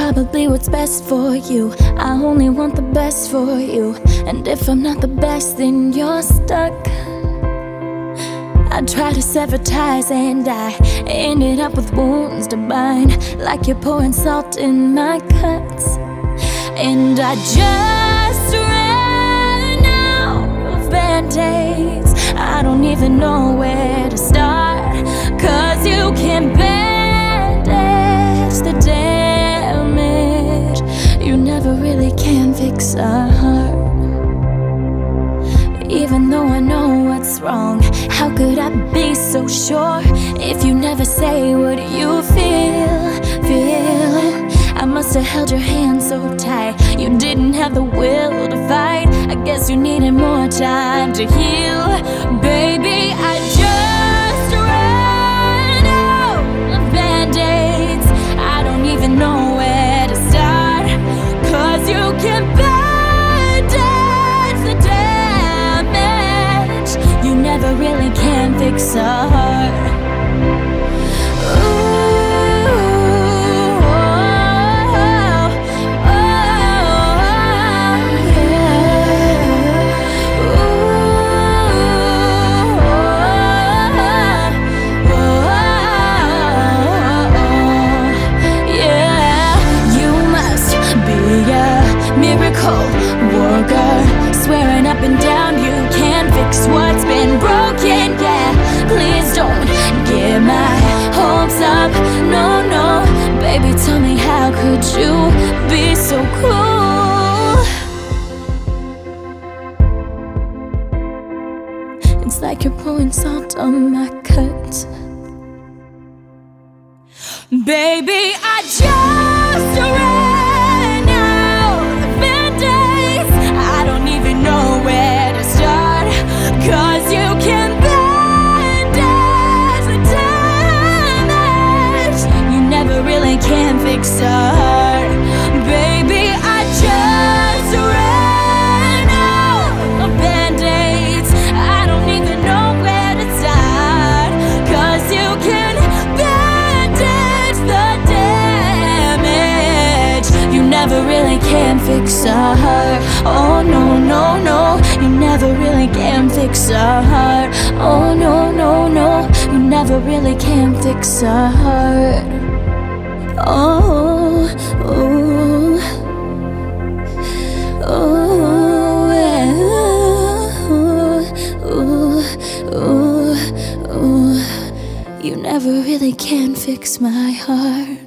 probably what's best for you. I only want the best for you. And if I'm not the best, then you're stuck. I tried to sever ties and I ended up with wounds to bind, like you're pouring salt in my cuts. And I just ran out of band-aids. I don't even know where to start, 'cause you can bandage the damage. You never really can fix a heart. Even though I know what's wrong, how could I be so sure if you never say what you feel? I must have held your hand so tight, you didn't have the will to fight. I guess you needed more time to heal. Baby, I just ran out of band-aids. I don't even know where to start, 'cause you can bandage the damage. You never really can fix a heart. Miracle worker, swearing up and down you can fix what's been broken. Yeah, please don't get my hopes up. No, no, baby, tell me, how could you be so cruel? It's like you're pouring salt on my cut. Baby, I just ran out of band-aids. I don't even know where to start, 'cause you can bandage the damage. You never really can fix a heart. Baby, I just ran out of band-aids. I don't even know where to start, 'cause you can bandage the damage. You never really can fix a heart. Oh no, no, no, you never really can fix a heart. Oh no, no, no, you never really can fix a heart. Oh, oh, oh, oh, oh, oh. You never really can fix my heart.